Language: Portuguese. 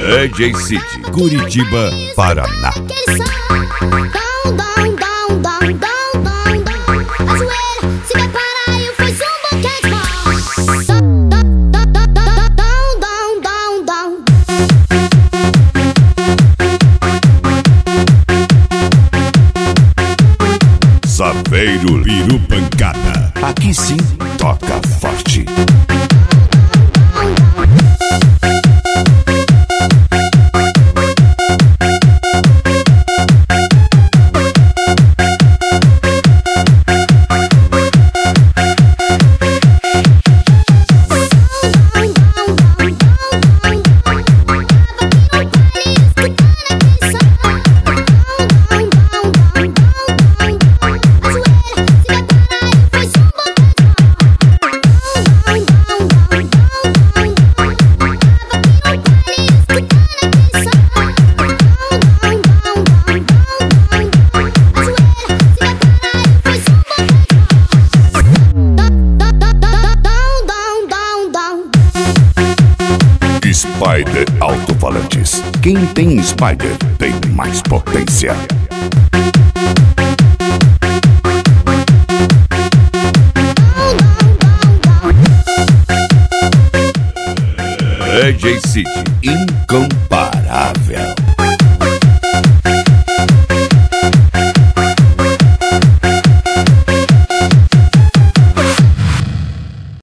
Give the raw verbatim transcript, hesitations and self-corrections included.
D J City, Curitiba, Paraná. Saveiro Piru Pancada. Aqui sim toca forte. Spider Alto-Falantes. Quem tem Spider tem mais potência. D J City, incomparável.